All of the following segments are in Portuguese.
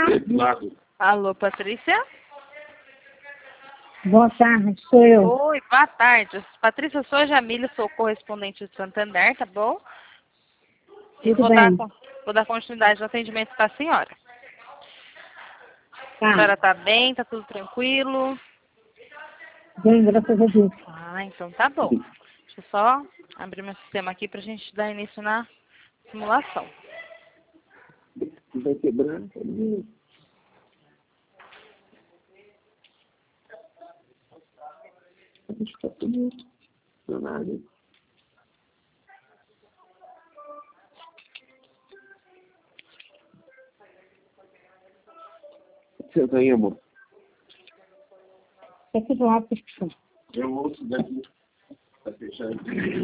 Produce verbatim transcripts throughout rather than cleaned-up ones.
Lado. Alô, Patrícia? Boa tarde, sou eu. Oi, boa tarde. Patrícia, eu sou a Jamília, sou correspondente de Santander, tá bom? Tudo vou, bem. dar, vou dar continuidade no atendimento para a senhora. Tá. A senhora tá bem? Tá tudo tranquilo? Bem, graças a Deus. Ah, então tá bom. Deixa eu só abrir meu sistema aqui pra gente dar início na simulação. Vai quebrar. Está tudo funcionando. Senta aí, amor. É tudo rápido. Eu ouço daqui. Tá fechado.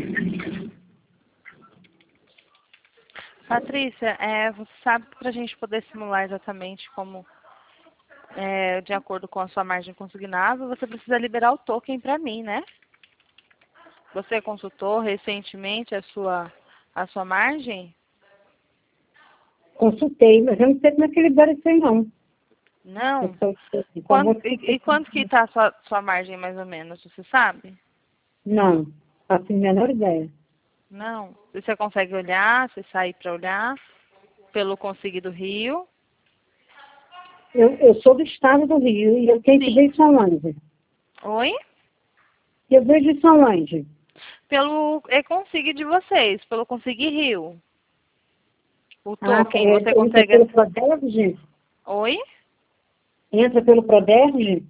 Patrícia, é, você sabe que para a gente poder simular exatamente como, é, de acordo com a sua margem consignável, você precisa liberar o token para mim, né? Você consultou recentemente a sua, a sua margem? Consultei, mas eu não sei como é que libera isso aí, não. Não? Eu sou- eu Quanto, vou- e, e quanto que está a sua, sua margem, mais ou menos? Você sabe? Não, faço a menor ideia. Não. Você consegue olhar, você sair para olhar pelo Consig do Rio? Eu, eu sou do estado do Rio e eu tenho que Sim. ver isso aonde. Oi? Eu vejo isso aonde. Pelo E-Consig de vocês, pelo Consig Rio. O Ah, token, é, você entra consegue... pelo Proderge? Oi? Entra pelo Proderge?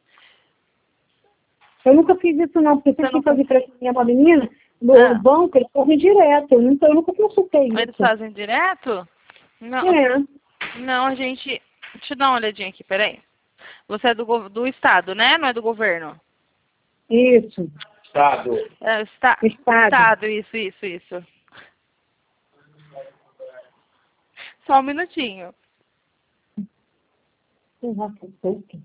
Eu nunca fiz isso, não, porque Você sempre que nunca... fazer para minha menina, no Ah. banco, eles correm direto. Eu nunca, eu nunca consultei Eles isso. fazem direto? Não, É, não, a gente... Deixa eu dar uma olhadinha aqui, peraí. Você é do, go- do estado, né? Não é do governo? isso. Estado. É, está... Estado. Estado, isso, isso, isso. Só um minutinho. Eu já consultei.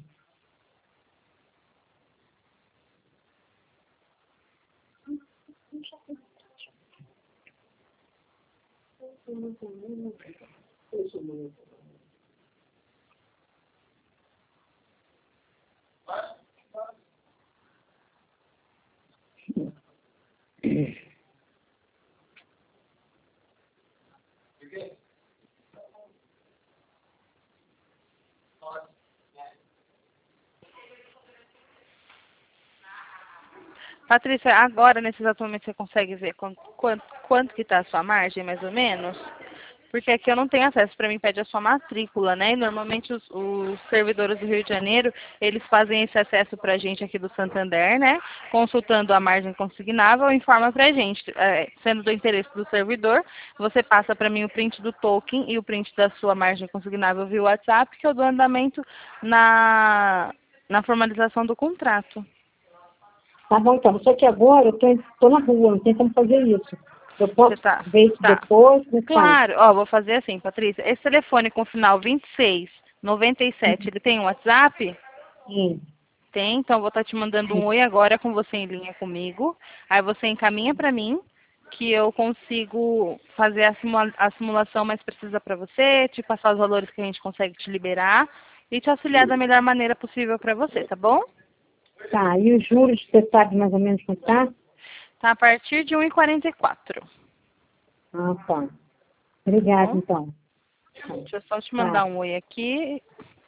Patrícia, agora, nesse exato momento, você consegue ver quanto, quanto, quanto que está a sua margem, mais ou menos? Porque aqui eu não tenho acesso, para mim pede a sua matrícula, né? E normalmente os, os servidores do Rio de Janeiro, eles fazem esse acesso para a gente aqui do Santander, né? Consultando a margem consignável, informa para a gente. É, sendo do interesse do servidor, você passa para mim o print do token e o print da sua margem consignável via WhatsApp, que eu dou andamento na, na formalização do contrato. Tá bom, então. Só que agora eu tô, tô na rua, não tem como fazer isso. Eu posso Você tá, ver isso tá. depois, como faz? Claro, ó, vou fazer assim, Patrícia. Esse telefone com final vinte e seis, noventa e sete, ele tem um WhatsApp? Sim. Tem, então eu vou estar te mandando um oi agora com você em linha comigo. Aí você encaminha para mim, que eu consigo fazer a, simula a simulação mais precisa para você, te passar os valores que a gente consegue te liberar e te auxiliar da melhor maneira possível para você, tá bom? Tá, e os juros, você sabe mais ou menos quanto tá? Tá a partir de um e quarenta e quatro. Ah, tá. Obrigada, Bom, então. deixa eu só te mandar um oi aqui.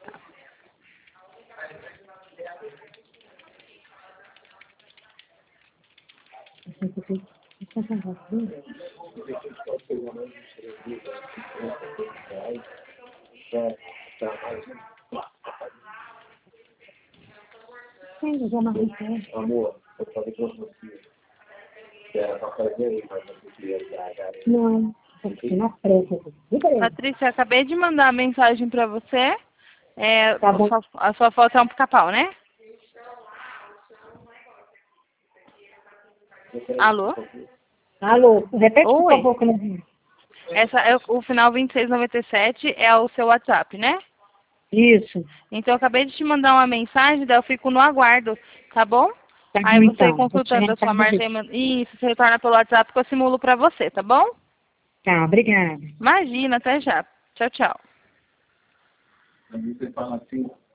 Sim, já marquei tudo. Amor, eu falei com você. Que era pra fazer, mas você queria dar, cara. Não, aqui na pressa. Patrícia, acabei de mandar a mensagem para você. É, Tá bom. a, sua, a sua foto é um pica-pau, né? Alô? Alô, repete por Oi. favor, que eu não vi. Essa é o, o final vinte e seis noventa e sete é o seu WhatsApp, né? Isso. Então eu acabei de te mandar uma mensagem, daí eu fico no aguardo, tá bom? Tá Aí bom, você então. Vou te consultando a sua responder. margem, isso, você retorna pelo WhatsApp que eu simulo para você, tá bom? Tá, obrigada. Imagina, até já. Tchau, tchau. Aí você fala assim,